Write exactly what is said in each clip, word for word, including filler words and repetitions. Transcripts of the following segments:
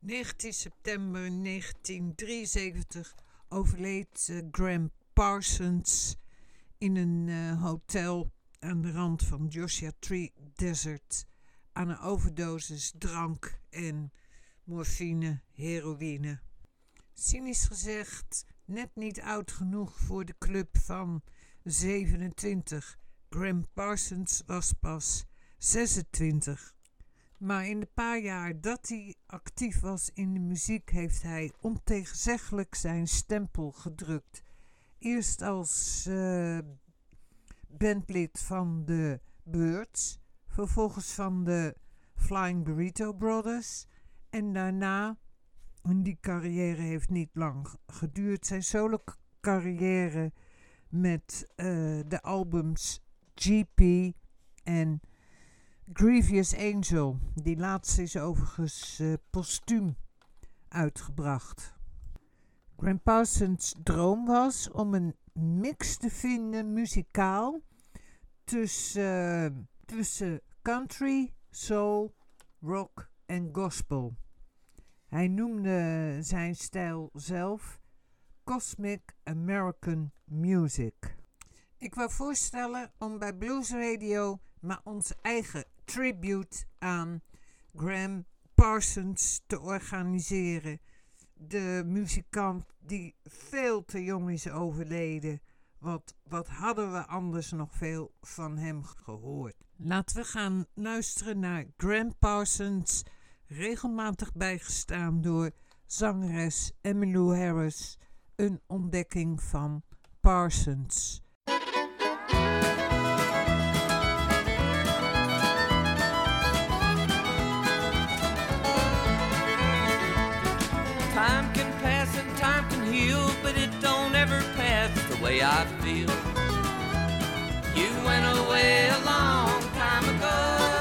negentien september negentien drieënzeventig overleed uh, Gram Parsons in een uh, hotel aan de rand van Joshua Tree Desert aan een overdosis drank en morfine, heroïne. Cynisch gezegd, net niet oud genoeg voor de club van zevenentwintig. Gram Parsons was pas zesentwintig. Maar in de paar jaar dat hij actief was in de muziek heeft hij ontegenzeggelijk zijn stempel gedrukt. Eerst als uh, bandlid van de Byrds, vervolgens van de Flying Burrito Brothers en daarna, en die carrière heeft niet lang geduurd, zijn solo carrière met uh, de albums G P en Grievous Angel. Die laatste is overigens uh, postuum uitgebracht. Gram Parsons' droom was om een mix te vinden muzikaal tussen, uh, tussen country, soul, rock en gospel. Hij noemde zijn stijl zelf Cosmic American Music. Ik wou voorstellen om bij Blues Radio maar onze eigen tribute aan Gram Parsons te organiseren. De muzikant die veel te jong is overleden. Wat, wat hadden we anders nog veel van hem gehoord. Laten we gaan luisteren naar Gram Parsons, regelmatig bijgestaan door zangeres Emmylou Harris, een ontdekking van Parsons. Time can pass and time can heal, but it don't ever pass the way I feel. You went away a long time ago,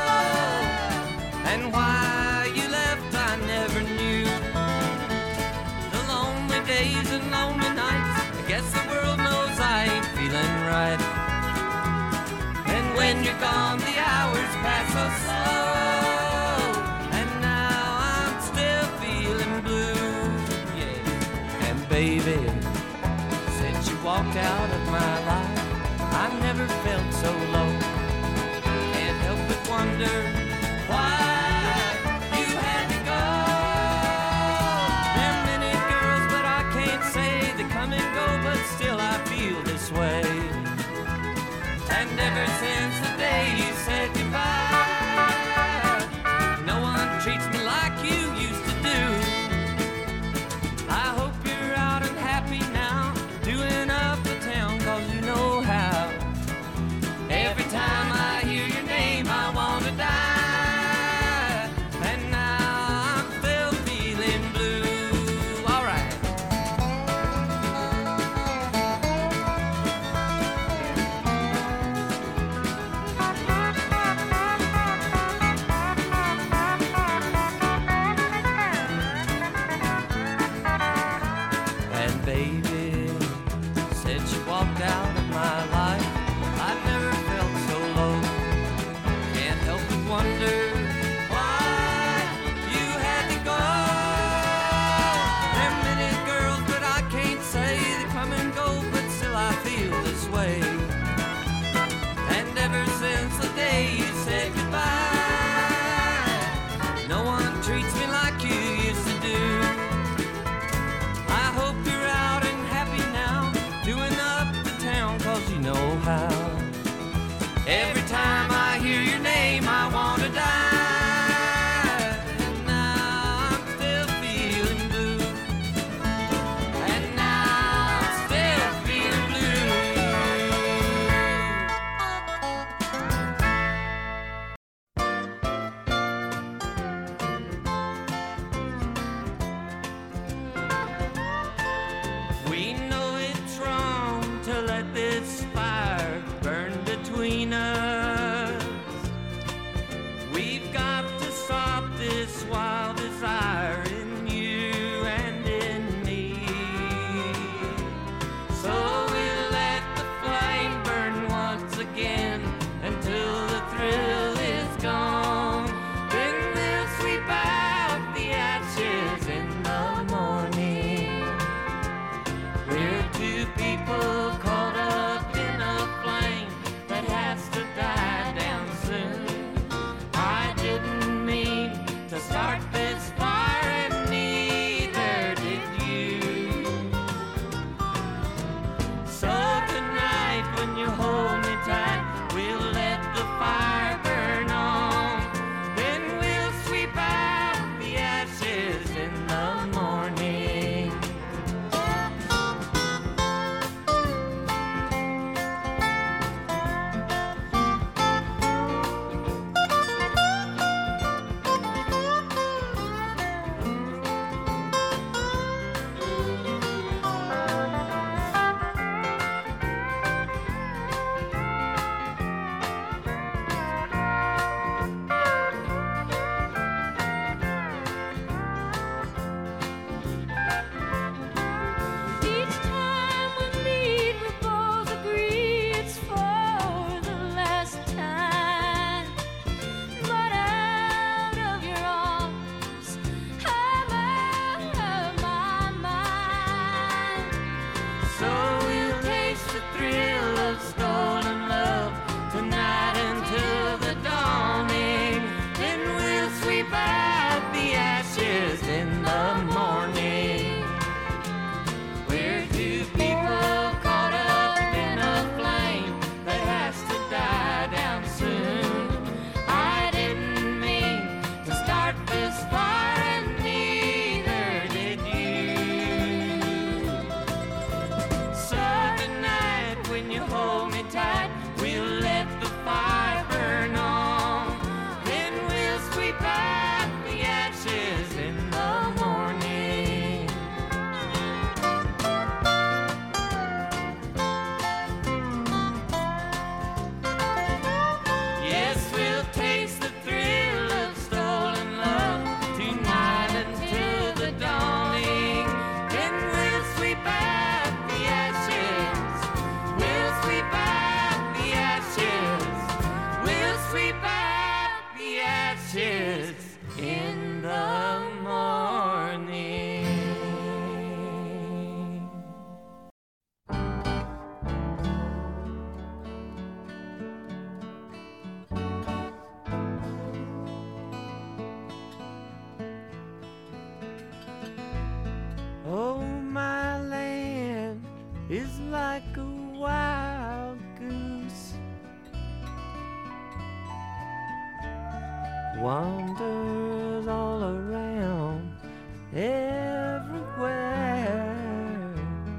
and why you left I never knew. The lonely days and lonely nights, I guess the world knows I ain't feeling right. And when you're gone the hours pass so slow, and now I'm still feeling blue. Baby, since you walked out of my life, I've never felt so low. Can't help but wonder why you had to go. There are many girls, but I can't say they come and go, but still I feel this way. And ever since the day you said goodbye, no one treats me like you used to do. I hope you're out and happy now, doing up the town, cause you know like a wild goose, wanders all around everywhere,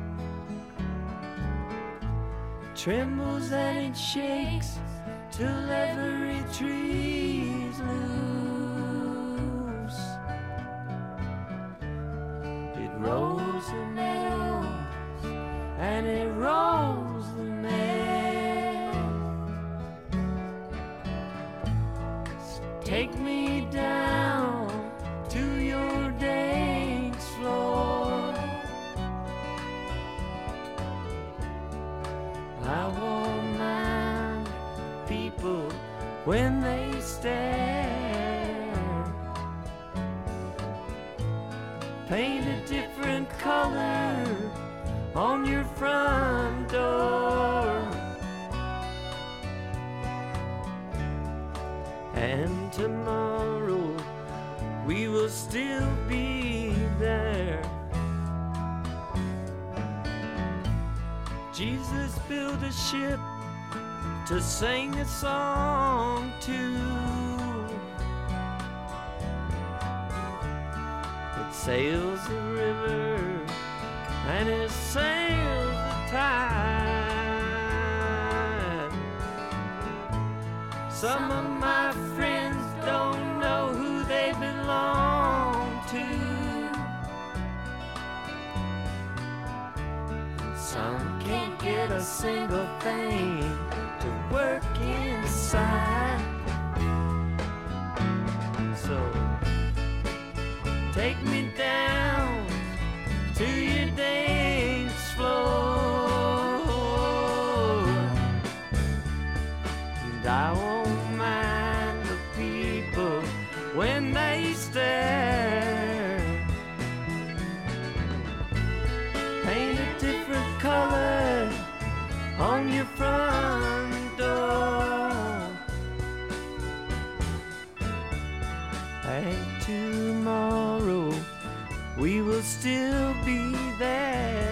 trembles and it shakes till every tree's loose. It rolls the meadows and it rolls the meadows. Take me down to your dance floor. I won't mind people when they stare. Paint a different color on your front door, and tomorrow we will still be there. Jesus built a ship to sing a song to. It sails the river and it sails the tide. Some of my friends don't know who they belong to. Some can't get a single thing to work inside. So take me down to your dance floor, and I won't mind the people when they stare. Paint a different color on your front door, and tomorrow we will still be there.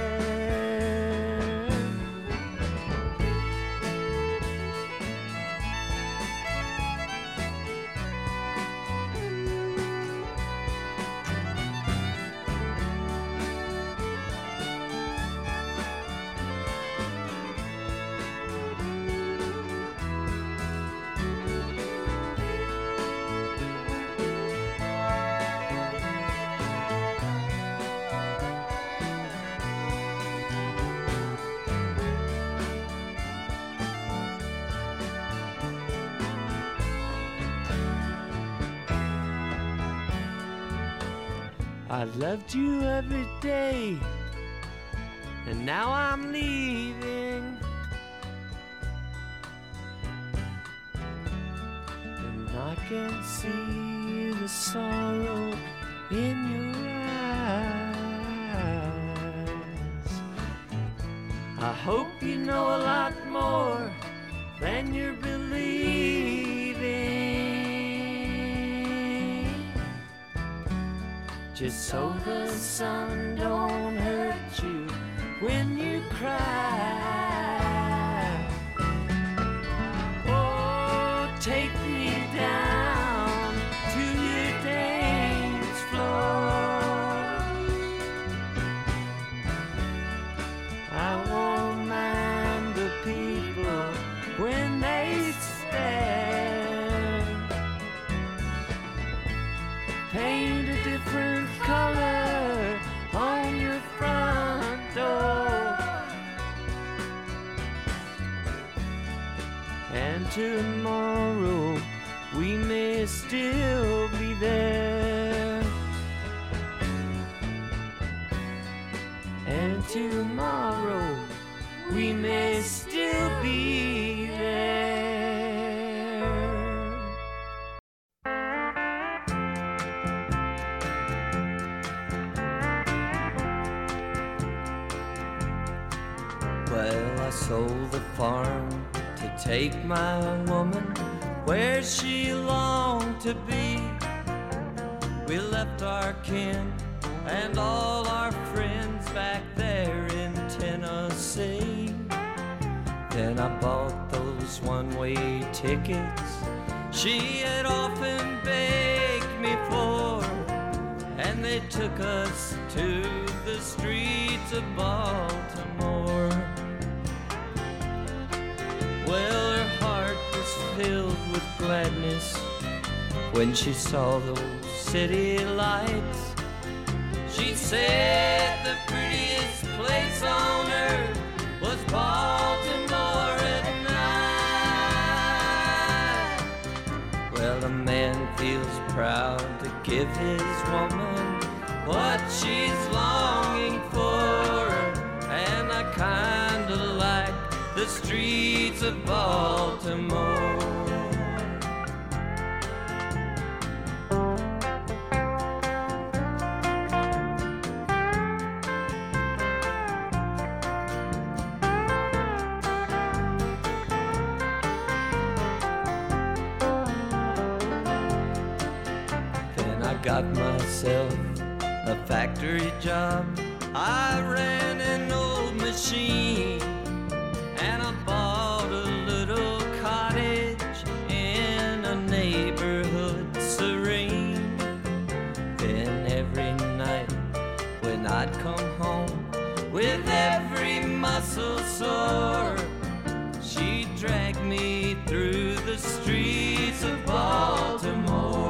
I loved you every day, and now I'm leaving, and I can see the sorrow in your eyes. I hope you know a lot more than you're believing, just so the sun don't hurt you when you cry. Oh, take me down to your dance floor. I won't mind the people when they stare. Paint a different color on your front door, and tomorrow we may still be there, and tomorrow we may still be there. Well, I sold the farm to take my woman where she longed to be. We left our kin and all our friends back there in Tennessee. I bought those one-way tickets she had often begged me for, and they took us to the streets of Baltimore. Well, her heart was filled with gladness when she saw those city lights. She said the prettiest place on earth was Baltimore at night. Well, a man feels proud to give his woman what she's longing for, and I kinda like the streets of Baltimore. Got myself a factory job. I ran an old machine, and I bought a little cottage in a neighborhood serene. Then every night when I'd come home with every muscle sore, she'd drag me through the streets of Baltimore.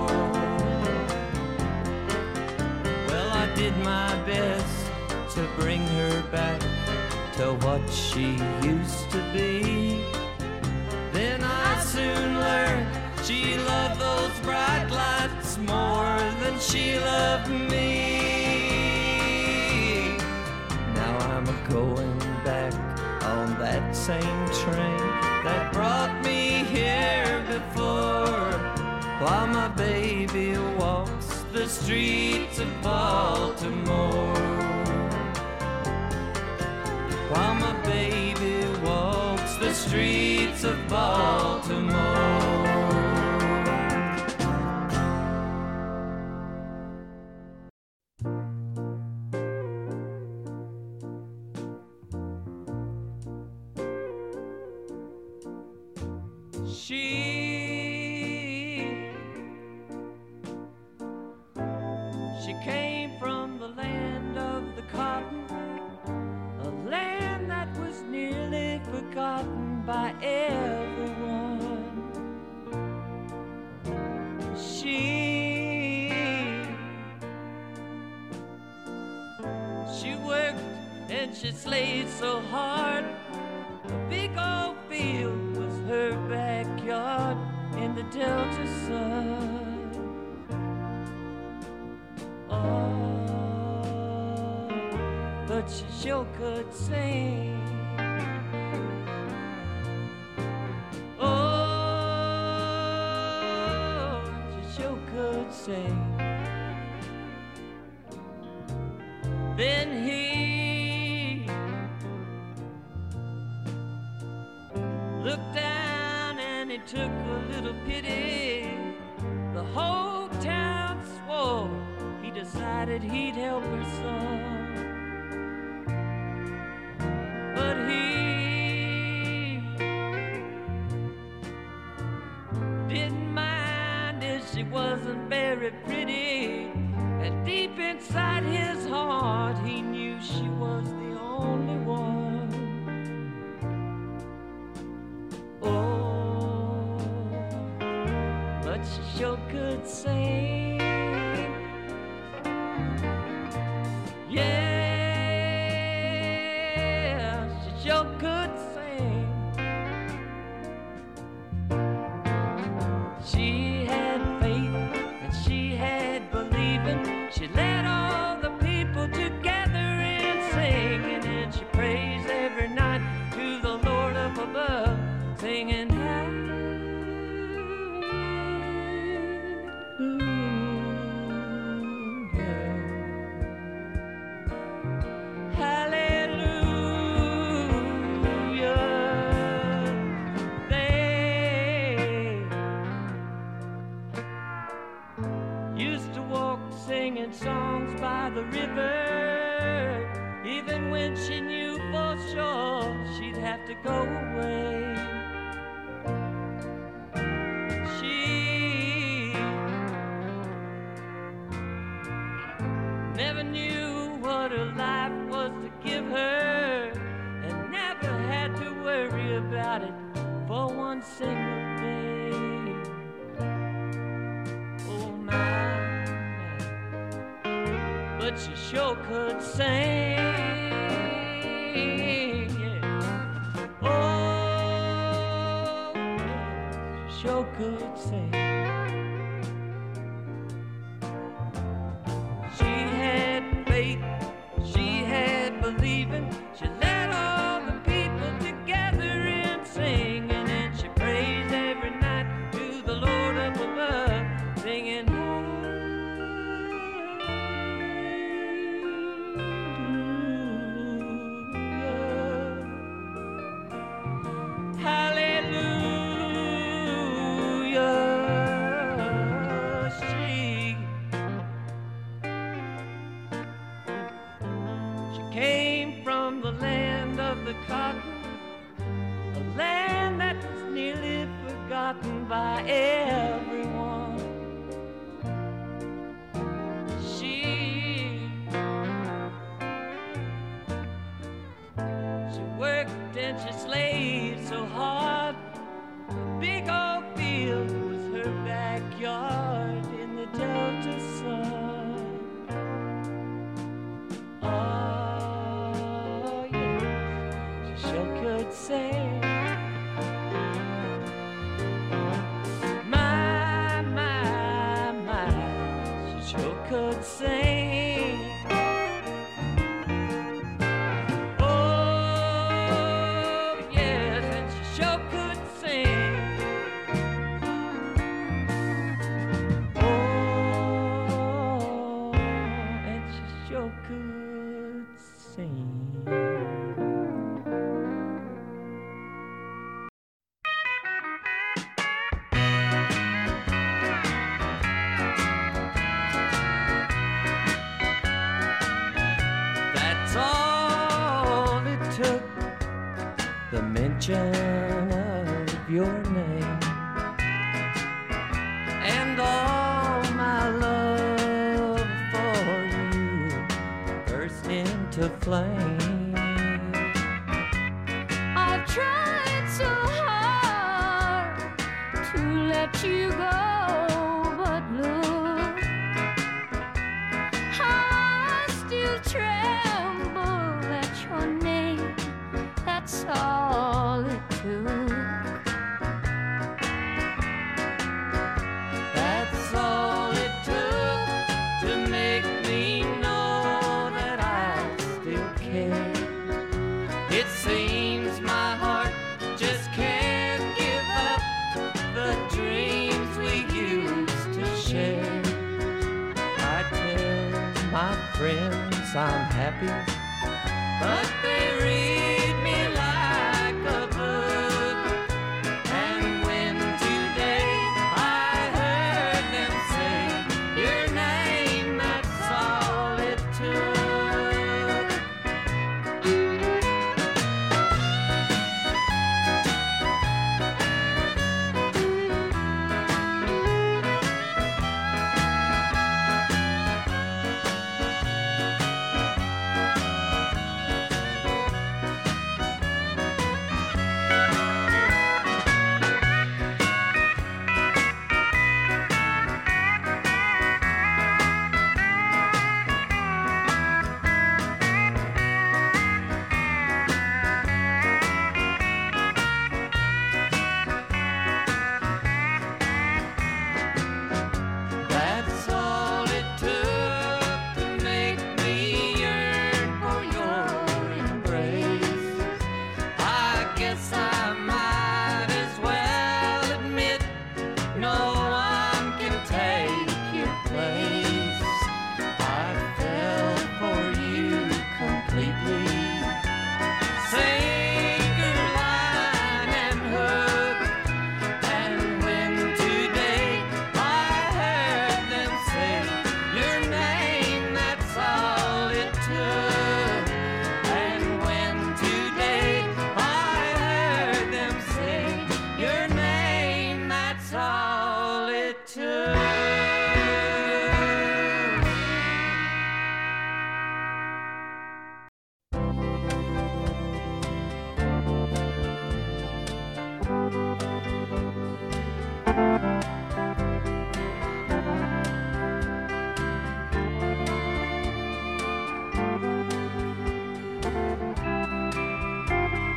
Did my best to bring her back to what she used to be. Then I soon learned she loved those bright lights more than she loved me. Now I'm a-going back on that same train that brought me here before, while my baby walks the streets of Baltimore. While my baby walks the streets of Baltimore. She came from the land of the cotton, a land that was nearly forgotten by everyone. She, she worked and she slaved so hard. A big old field was her backyard in the Delta sun. But she sure could sing. Oh, she sure could sing. Then he looked down and he took a little pity. The whole town swore he decided he'd help her some. But he didn't mind if she wasn't very pretty, and deep inside his heart he knew she was the only one. Oh, but she sure could sing. Yeah, sure could sing. She had faith and she had believing. She led all the people together in singing, and she praised every night to the Lord up above, singing singing songs by the river, even when she knew for sure she'd have to go away. She never knew what her life was to give her, and never had to worry about it for one single day. Oh my, but she sure could sing, yeah. Oh, she sure could sing. She had faith, she had believing, she led all the people together in singing, and she praised every night to the Lord up above, singing by everyone. She she worked and she slaved so hard. The big old field was her backyard in the Delta sun. Oh yes, she sure could sing. Could sing. Oh yes, and she sure could sing. Oh, and she sure could sing. Of your name, and all my love for you burst into flame. I've tried so hard to let you go, but look how I still tremble at your name. That's all it took. That's all it took to make me know that I still care. It seems my heart just can't give up the dreams we used to share. I tell my friends I'm happy, but they read me like a book. And when today I heard them say your name, that's all it took.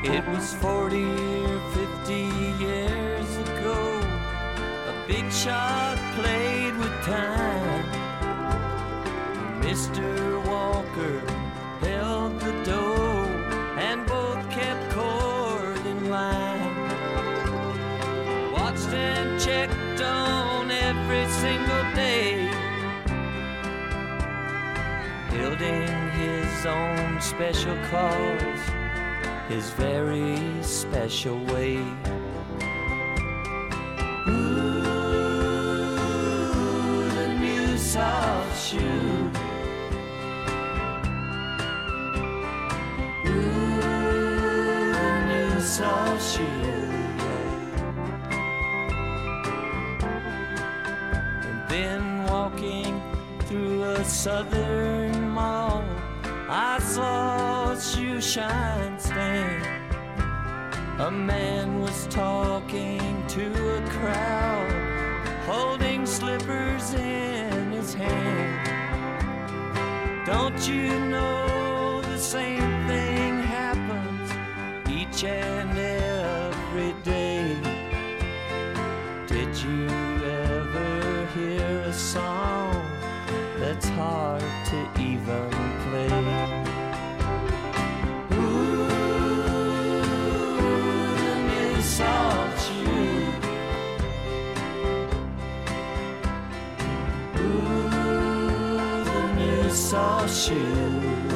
It was forty or fifty years ago. A big shot played with time. Mister Walker held the dough, and both kept court in line. Watched and checked on every single day, building his own special cause, his very special way. Ooh, the new soft shoe. Ooh, the new soft shoe. And then walking through a southern mall, I saw a shoe shine stand. A man was talking to a crowd, holding slippers in his hand. Don't you know the same thing happens each and every day? Did you ever hear a song that's hard to even play? Soft shoe. Ooh, the new soft shoe.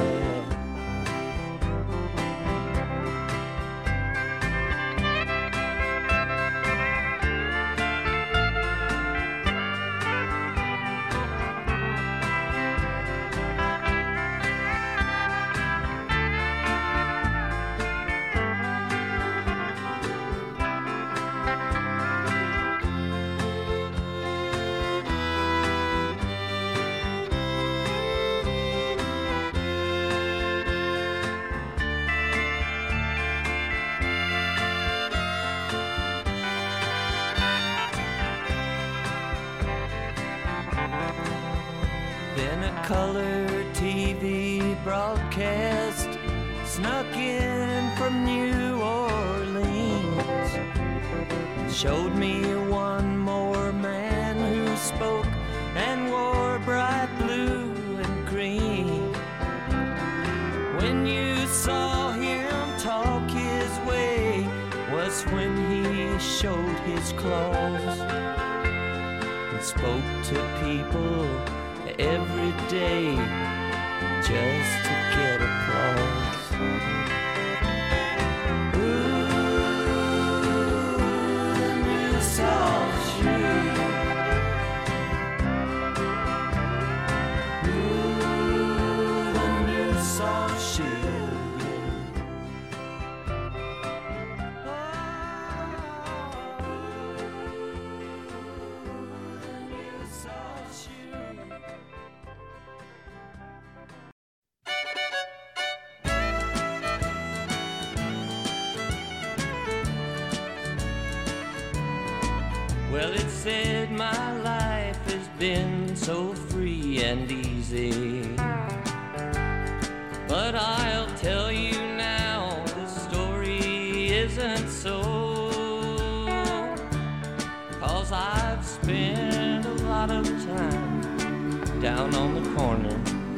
Color T V broadcast snuck in from New Orleans, showed me one more man who spoke and wore bright blue and green. When you saw him talk his way was when he showed his claws and spoke to people every day just to get applause. Ooh, the new soft shoe. Ooh, the new soft shoe. Well, it said my life has been so free and easy, but I'll tell you now, the story isn't so. 'Cause I've spent a lot of time down on the corner,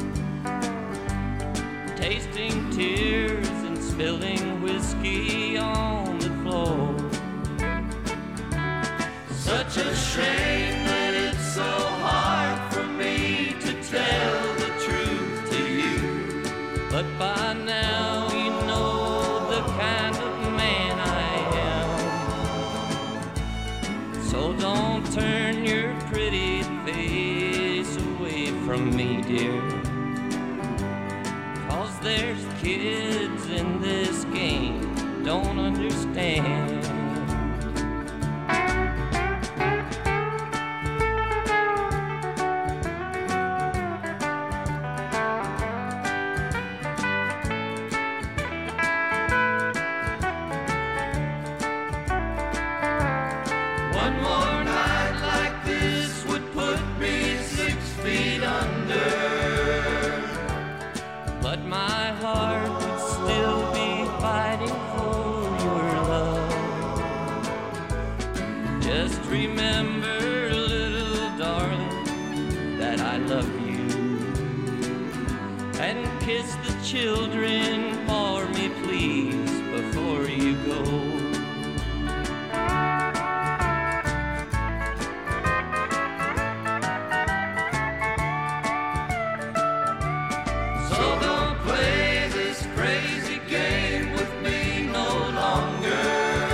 tasting tears and spilling whiskey on the floor. Such a shame that it's so hard for me to tell the truth to you. But by now you know the kind of man I am. So don't turn your pretty face away from me, dear. 'Cause there's kids in this game don't understand. But my heart would still be fighting for and kiss the children for me, please, before you go. So don't play this crazy game with me no longer,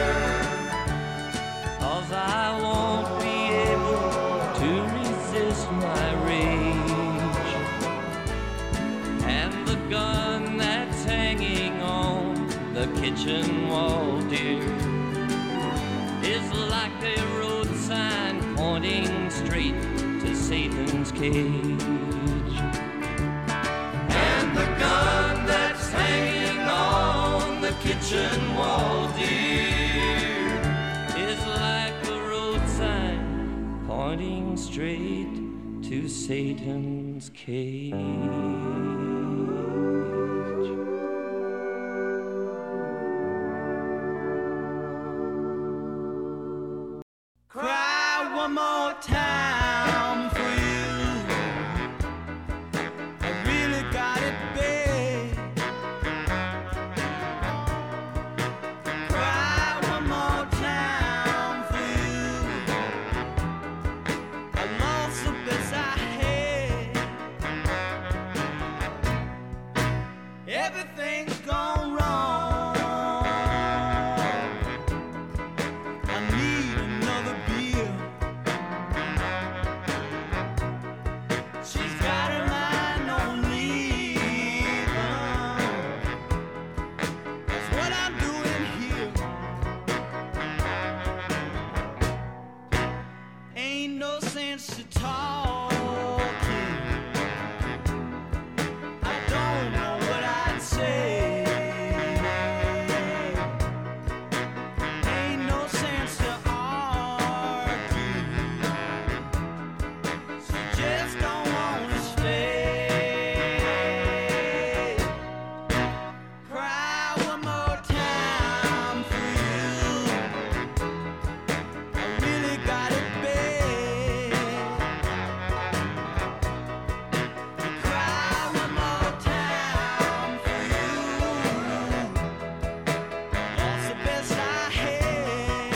'cause I won't be able to resist my rage. And the gun that's hanging on the kitchen wall, dear, is like a road sign pointing straight to Satan's cage. And the gun that's hanging on the kitchen wall, dear, is like a road sign pointing straight to Satan's cage. Cry one more time for you. I really got it bad. Cry one more time for you. I lost the best I had. Everything's gone wrong. I need another beer. She's got her mind on leaving. That's what I'm doing here. Ain't no sense to talking. I don't know what I'd say. Ain't no sense to argue. She just don't wanna stay. Cry one more time for you. I really got it bad. Cry one more time for you. Lost the best I had.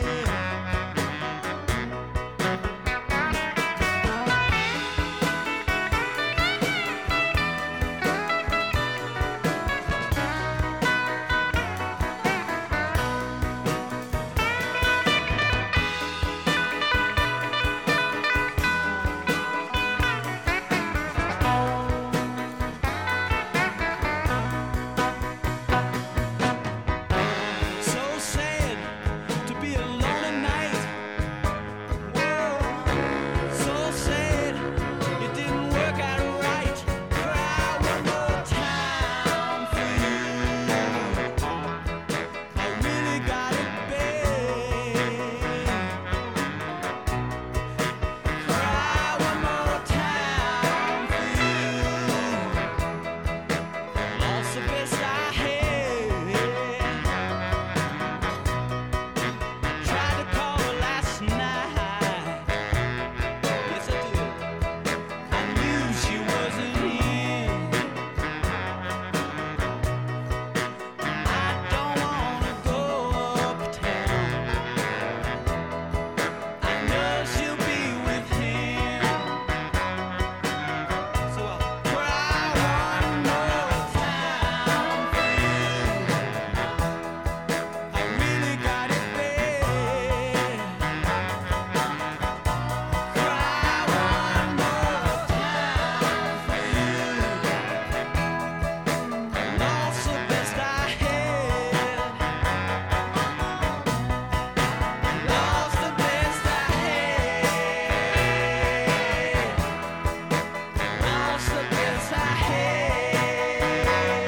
So sad to be alone at night. Whoa, so sad it didn't work out right. Cry one more time for you. I really got it bad. Cry one more time for you. Lost the best I had. Tried to call her last night. Yes, I did. I knew she wasn't in. I don't wanna go uptown. I know she'll be with him. So I'll cry one more time for you. I really got it bad. Cry one more time for you. I lost the best I had. Lost the best I had. Lost the best I had.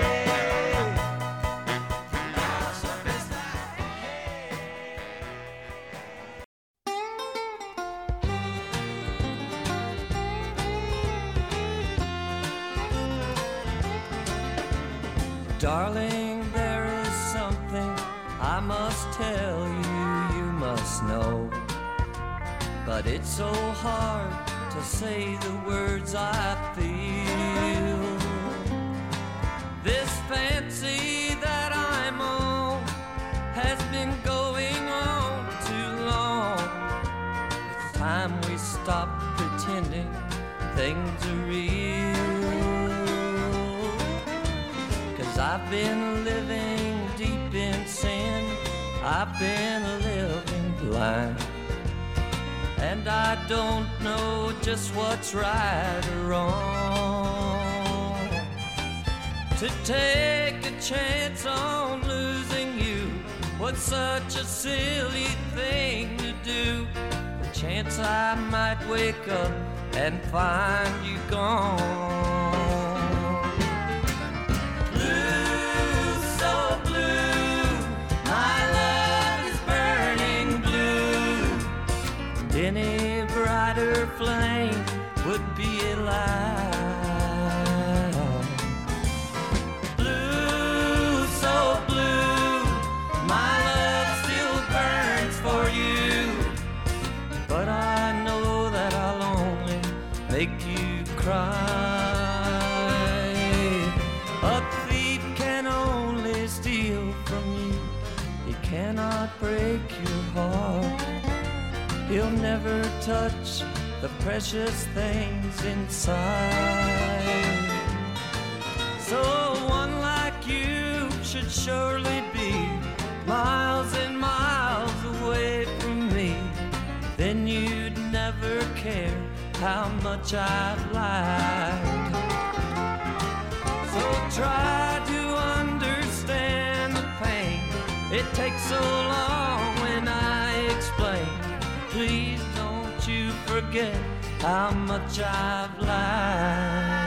Lost the best I Darling, there is something I must tell you, you must know. But it's so hard to say the words I feel. things are real. 'Cause I've been living deep in sin, I've been living blind, and I don't know just what's right or wrong. To take a chance on losing you was such a silly thing to do. The chance I might wake up and find you gone. Blue, so blue, my love is burning blue. Any brighter flame would be alive. Blue, so blue, my love still burns for you. But I know that I'll only make you cry. A thief can only steal from you, he cannot break your heart. He'll never touch the precious things inside. So one like you should surely be miles and miles away from me. Then you'd never care how much I've lied. So try to understand the pain. It takes so long when I explain. Please don't you forget how much I've lied.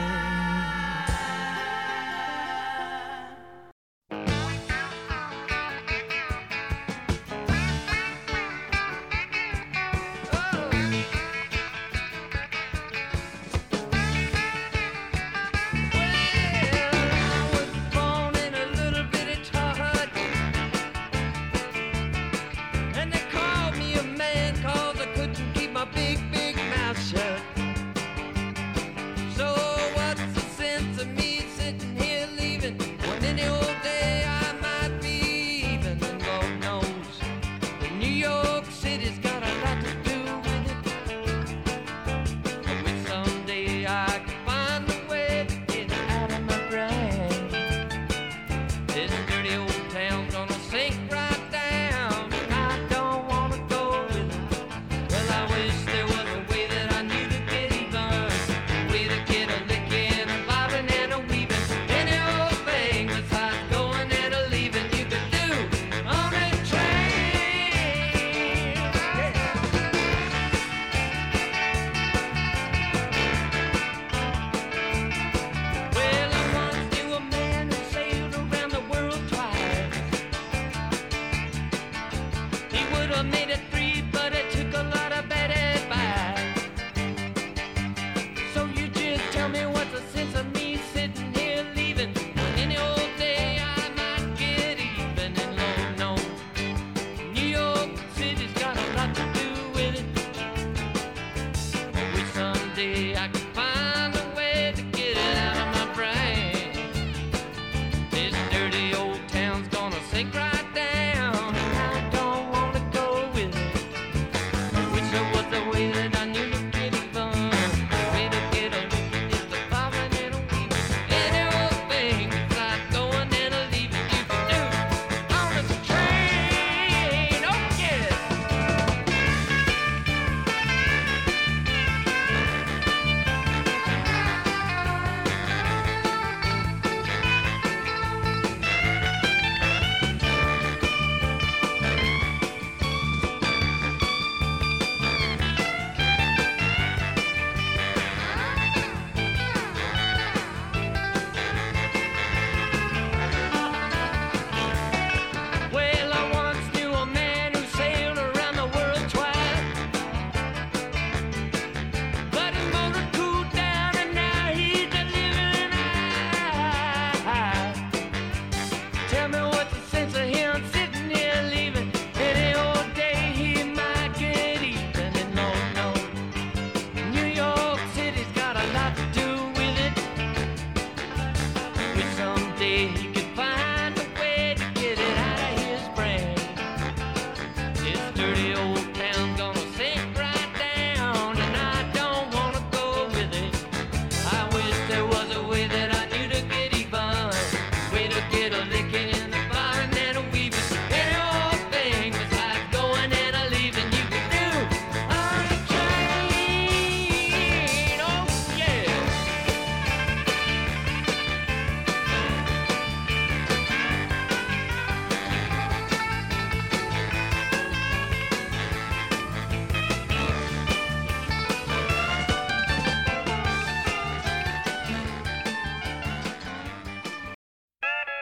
Old town's gonna sink right down, and I don't wanna go with it.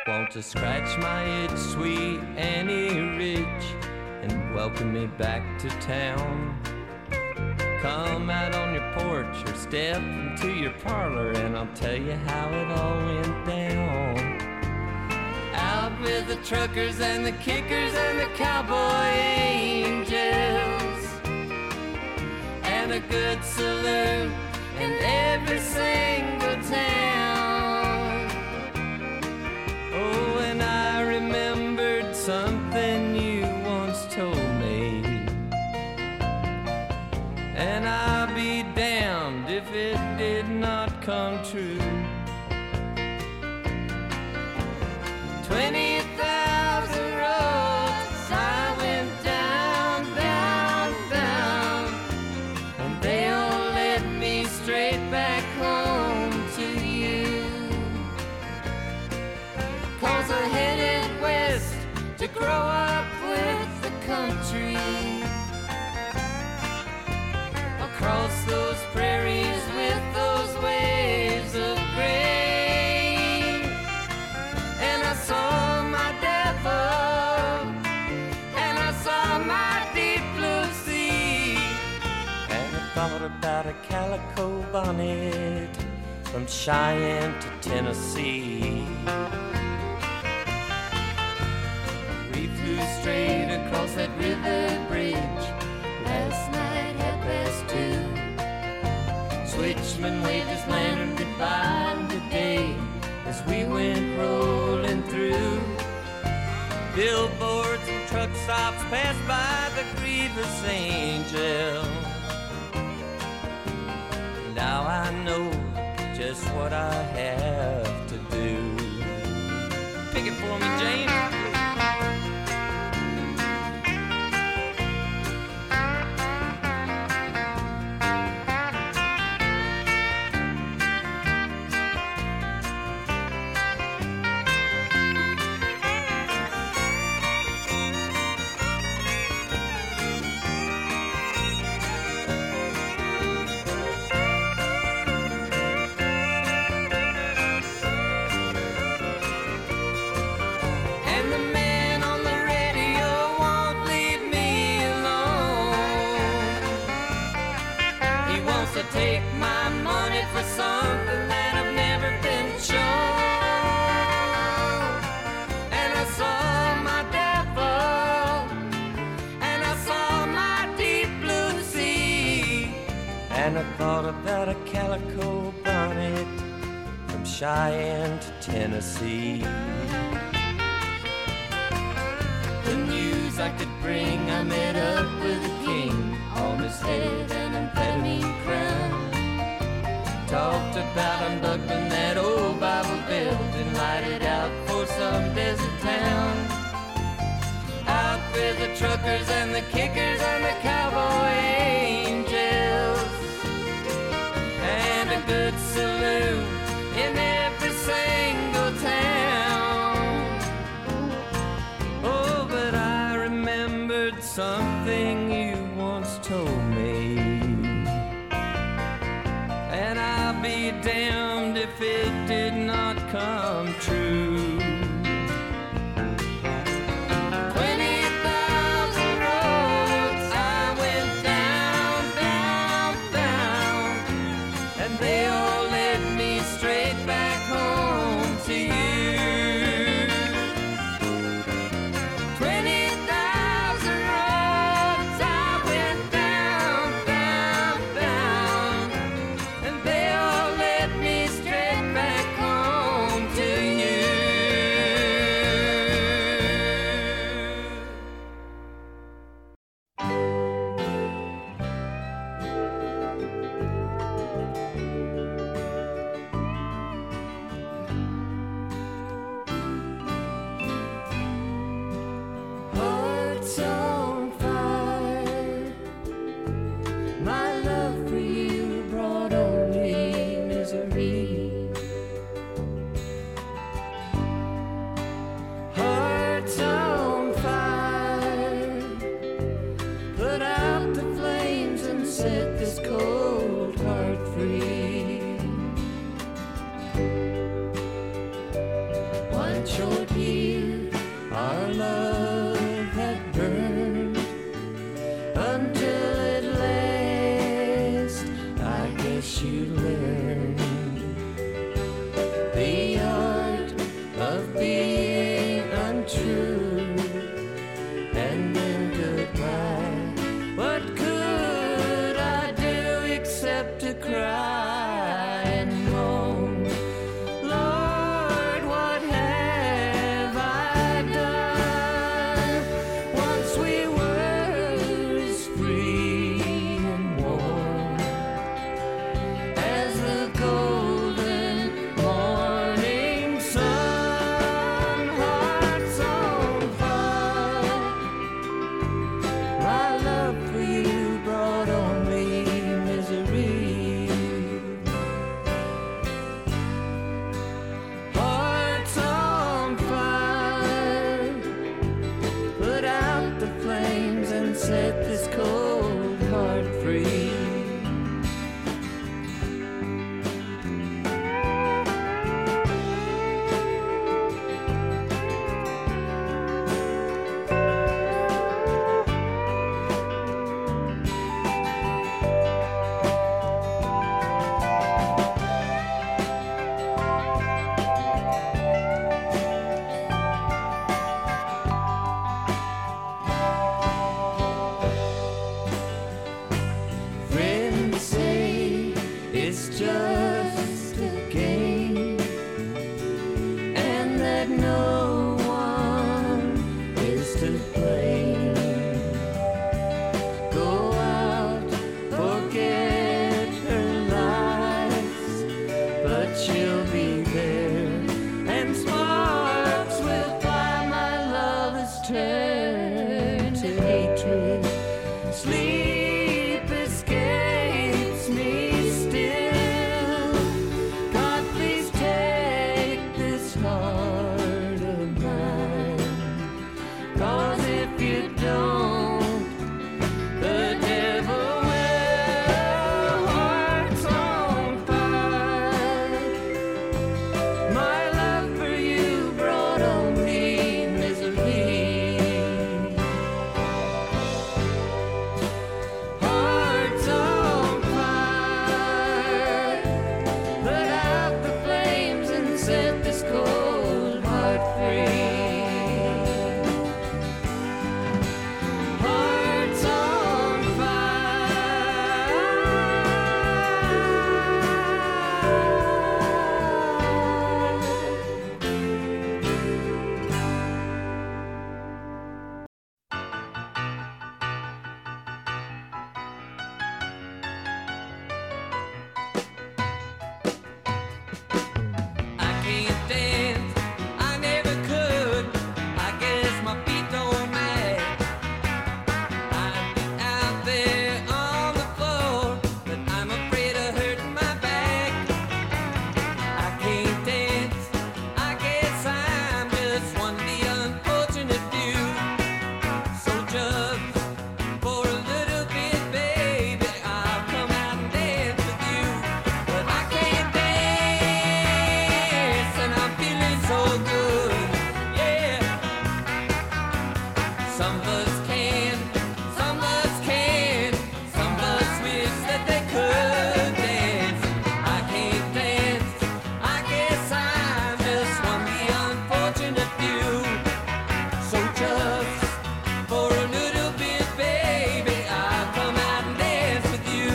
Want to scratch my itch, sweet Annie Ridge, and welcome me back to town. Come out on your porch or step into your parlor, and I'll tell you how it all went down. Out with the truckers and the kickers and the cowboy angels, and a good saloon in every single town. Oh, and I remembered something you once told me, and I'll be damned if it did not come true. Twenty thousand roads I went down, down, down, and they all led me straight back home to you. 'Cause I headed west to grow up with the country, across those prairies with those waves of grain. And I saw my devil, and I saw my deep blue sea, and I thought about a calico bonnet from Cheyenne to Tennessee. We flew straight across that river bridge last night at past two. Switchman waved his lantern goodbye today as we went rolling through. Billboards and truck stops passed by the grievous angel. Now I know just what I have to do. Pick it for me, James. Take my money for something that I've never been shown. And I saw my devil, and I saw my deep blue sea, and I thought about a calico bonnet from Cheyenne to Tennessee. The news I could bring, I met up with a king on his head and amphetamine crown. Talked about unbuckling that old Bible belt and light it out for some desert town. Out with the truckers and the kickers and the cowboy angels, and a good saloon in every single town. Oh, but I remembered something you once told me, and I'll be damned if it did not come true. Twenty thousand roads I went down, down, down, and they all led me straight back home to you. Twenty thousand roads I went down, down, down, and they all led me straight back home to you. that short year our love had burned, until at last I guess you learned the art of being untrue, and then goodbye. What could I do except to cry and moan? Lord, what have I done? Once we were as free and warm as the golden morning sun. Hearts on fire. My love for you brought on me misery. Hearts on fire. Put out the flames and set this cold heart free. Friends say it's just a game, and that no one is to blame. Go out, forget her lies, but she'll be there, and sparks will fly. My love has turned to hatred. Sleep escapes me still. God, please take this heart of mine, 'cause if you don't, the devil will. Hearts on fire. My love for you brought on me misery. Hearts on fire. Put out the flames and set this cold heart free. Hearts on I can't dance, I never could. I guess my feet don't match. I'd be out there on the floor, but I'm afraid of hurting my back. I can't dance, I guess I'm just one of the unfortunate few. So just for a little bit, baby, I'll come out and dance with you. But I can't dance, and I'm feeling so good, yeah. Some of us can, some of us can, some of us wish that they could dance. I can't dance, I guess I'm just one of the unfortunate few. So just for a little bit, baby, I'll come out and dance with you.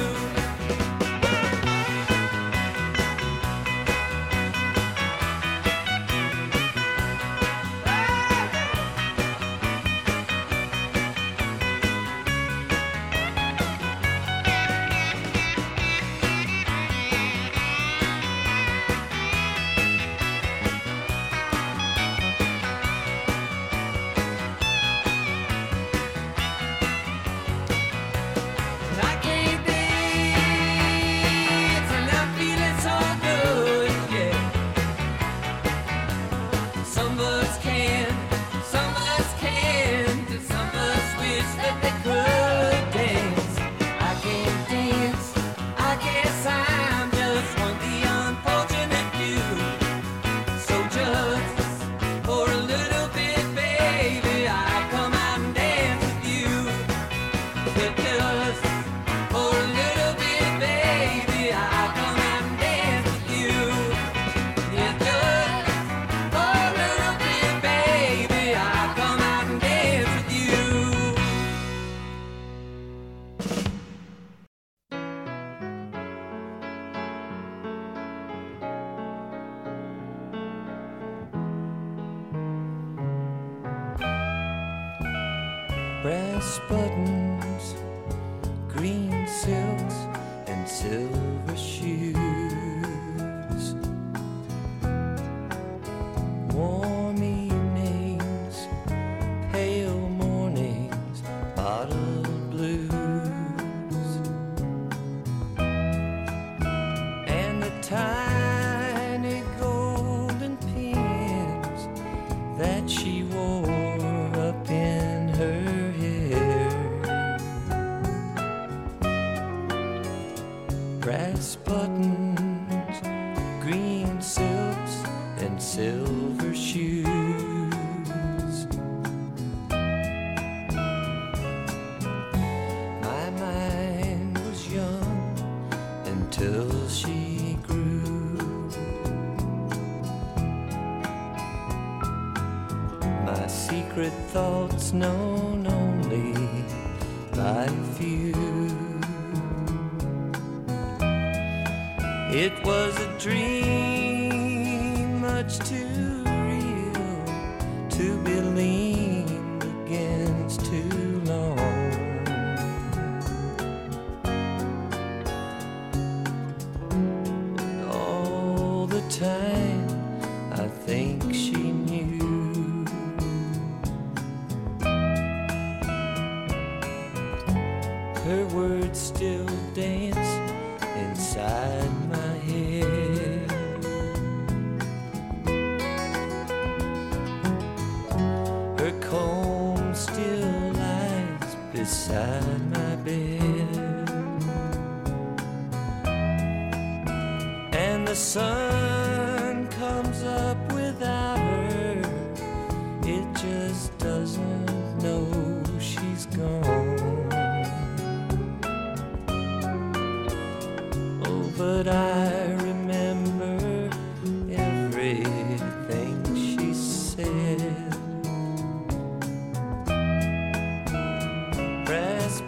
brass buttons, green silks, and silver shoes. Warm evenings, pale mornings, bottle blues, and the tiny golden pins that she wore up in her hair. Brass buttons, green silks, and silver shoes. My mind was young until she grew. My secret thoughts known only by few. It was a dream much too real to be leaned against too long. And all the time I think she knew. Her words still dance inside my head. Her comb still lies beside my bed, and the sun comes up without her. It just doesn't know she's gone. But I remember everything she said. Brass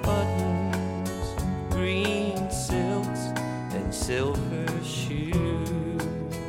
buttons, green silks, and silver shoes.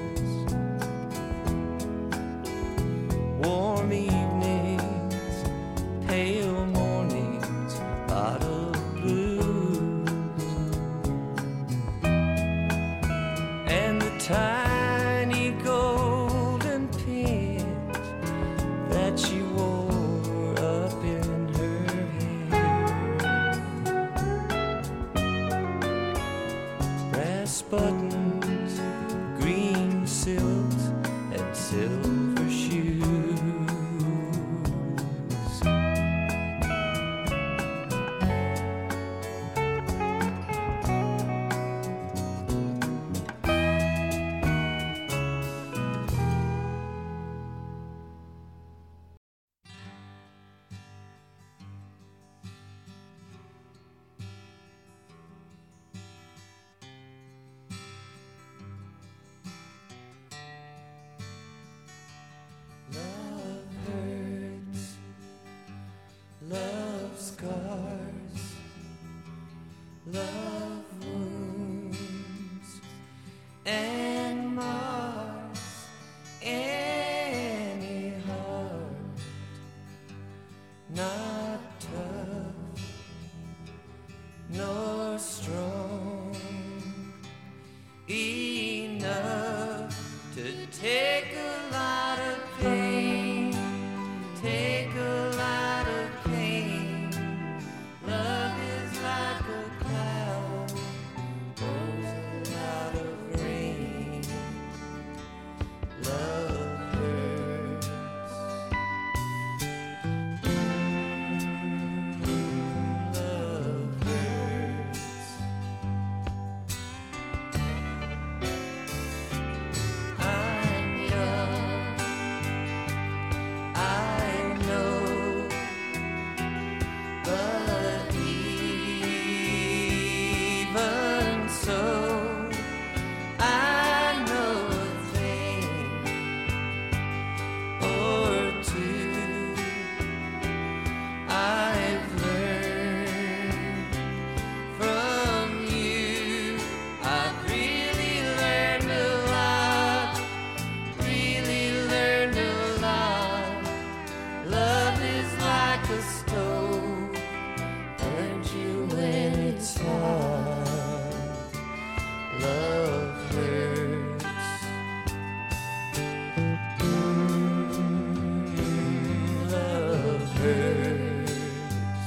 hurts.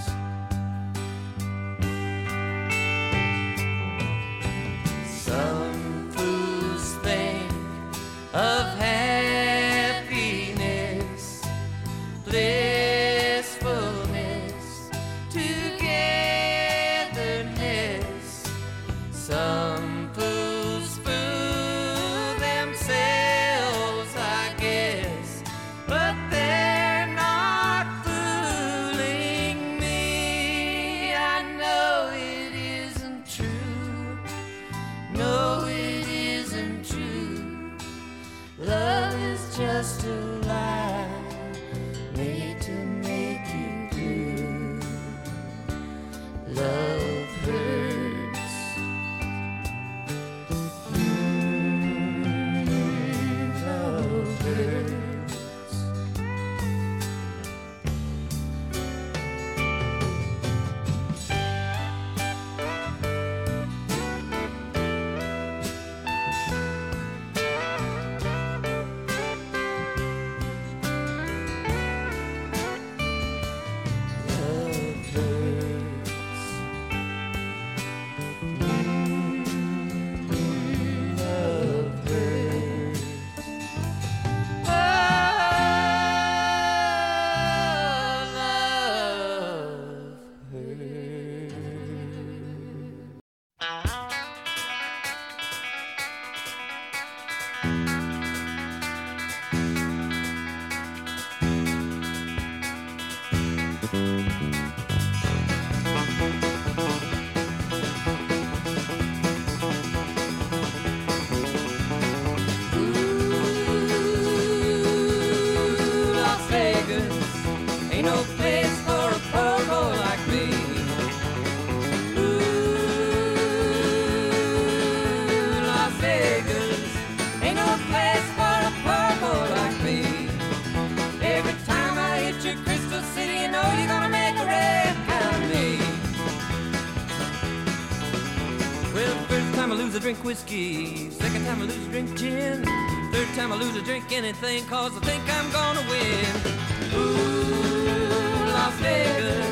Some fools think of happiness, blissfulness, togetherness. Some fools fool themselves, I guess, but they're not fooling me. I know it isn't true. No, it isn't true. Love is just a lie made to make you blue. Love hurts. Mm, love hurts. Love hurts. Mm, love hurts. Oh, love hurts. Las Vegas ain't no place for a poor boy like me. Ooh, Las Vegas ain't no place for a poor boy like me. Every time I hit your Crystal City, you know you're gonna make a red out of me. Well, first time I lose, I drink whiskey. Second time I lose, I drink gin. Third time I lose, I drink anything, cause I think I'm gonna win. Ooh, Las Vegas